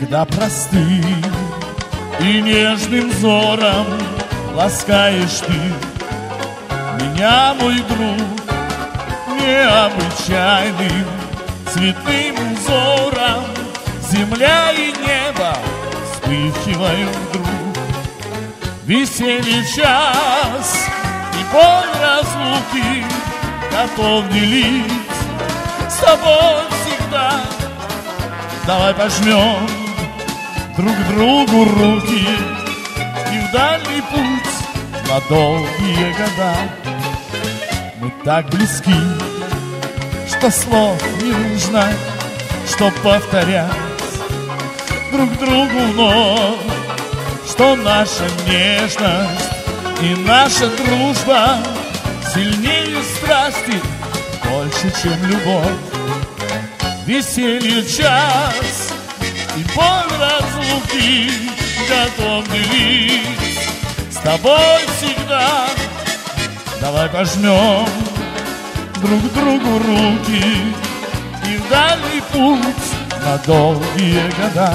когда простым и нежным взором ласкаешь ты меня, мой друг, необычайным цветным узором. Земля и небо вспыхивают вдруг. Весенний час и боль разлуки готов делить с тобой всегда. Давай пожмем друг другу руки и в дальний путь на долгие года. Мы так близки, что слов не нужно, чтоб повторять друг другу вновь, что наша нежность и наша дружба сильнее страсти, больше, чем любовь. Веселье час и боль разлуки готов делить с тобой всегда. Давай пожмем друг другу руки и в дальний путь на долгие года.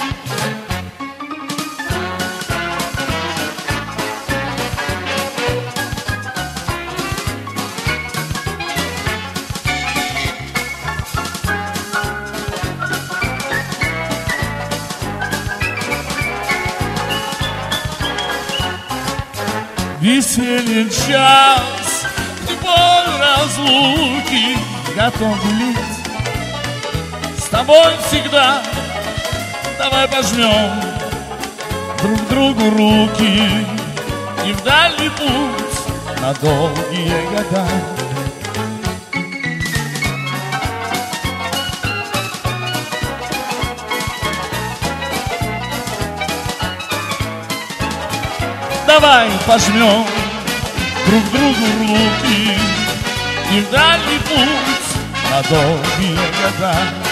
Веселье час и боль разлуки готов делить с тобой всегда. Давай пожмем друг другу руки и в дальний путь на долгие года. Давай пожмем друг другу руки и в дальний путь на долгие года.